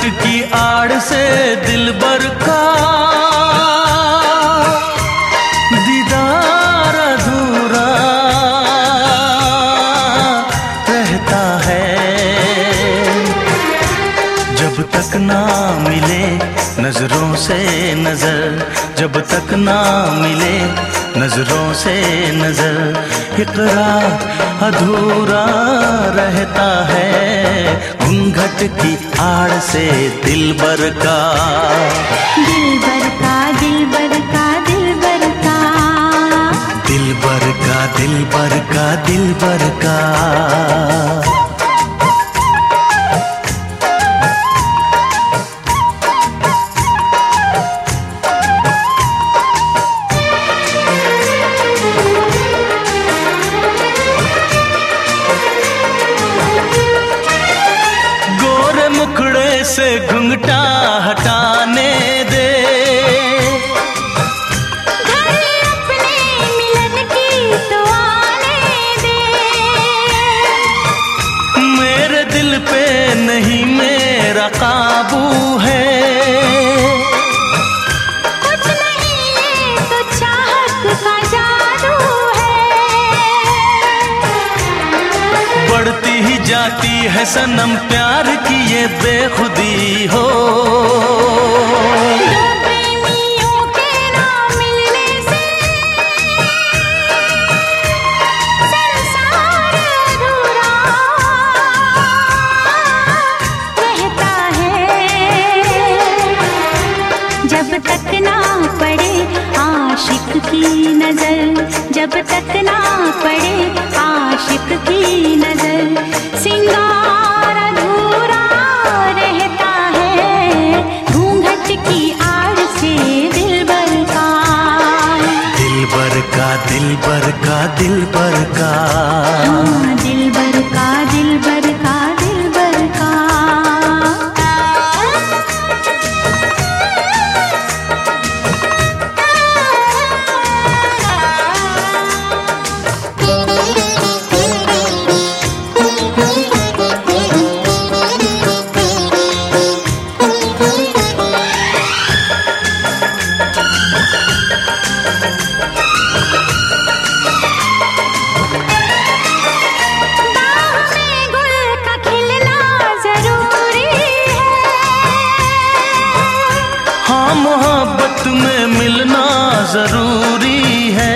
की आड़ से दिलबर का दीदार अधूरा रहता है। जब तक ना मिले नजरों से नजर, जब तक ना मिले नजरों से नजर, इकरार अधूरा रहता है। घूंघट की आड़ से दिलबर का, दिलबर का, दिलबर का, दिलबर का, दिलबर का, दिलबर का, दिलबर का। मुखड़े से घुंघटा हटाने दे, घड़ी अपने मिलन की तो आने दे। मेरे दिल पे नहीं मेरा काबू है, कुछ नहीं ये तो चाहत का जादू है। बढ़ती ही जाती है सनम प्यार की ये बेखुदी हो। दो प्रेमियों के ना मिलने से संसार अधूरा रहता है। जब तक ना पड़े आशिक की नजर, जब तक ना पड़े आशिक की नजर, सिंगार अधूरा रहता है। घूंघट की आड़ से दिलबर का, दिलबर का, दिलबर का, दिलबर का, हाँ, दिलबर का, दिलबर का, दिलबर का। मोहब्बत में मिलना जरूरी है,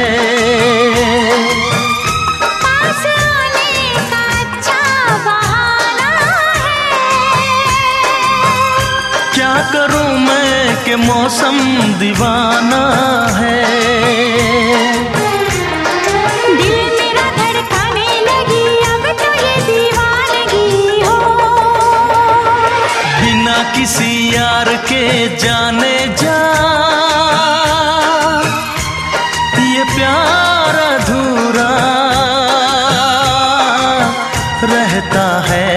पास आने का अच्छा बहाना है। क्या करूं मैं कि मौसम दीवाना है। दिल मेरा धड़काने लगी अब तो ये दीवानगी हो। बिना किसी यार के जाने जा ये प्यार अधूरा रहता है।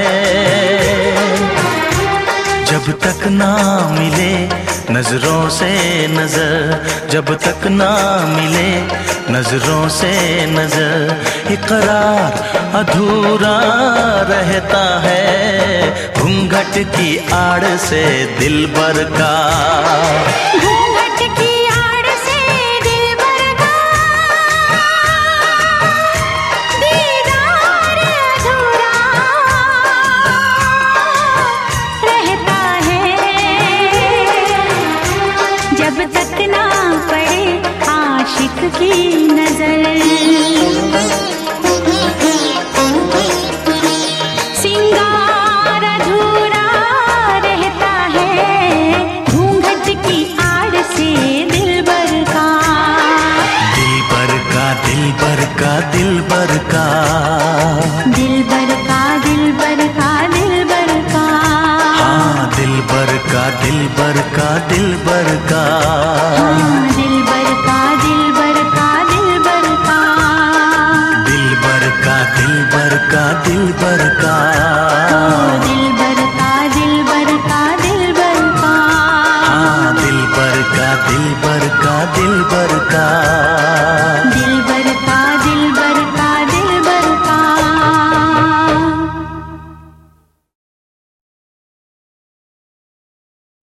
जब तक ना मिले नजरों से नजर, जब तक ना मिले नजरों से नजर, इकरार अधूरा रहता है। घूंघट की आड़ से दिलबर का, घूंघट की आड़ से दिलबर का, दीदार अधूरा रहता है। जब तक ना पड़े आशिक की नजर, सिंगार अधूरा रहता है। घूंघट की आड़ से दिलबर का, दिलबर का, दिलबर का, दिलबर का, दिलबर का, दिलबर का, दिलबर का, हाँ दिलबर का, दिलबर का, दिलबर का, हाँ, दिलबर का, दिलबर का, दिलबर का, दिलबर का, दिलबर का, दिलबर का, दिलबर का, दिलबर का, दिलबर का, हाँ दिलबर का, दिलबर का, दिलबर का।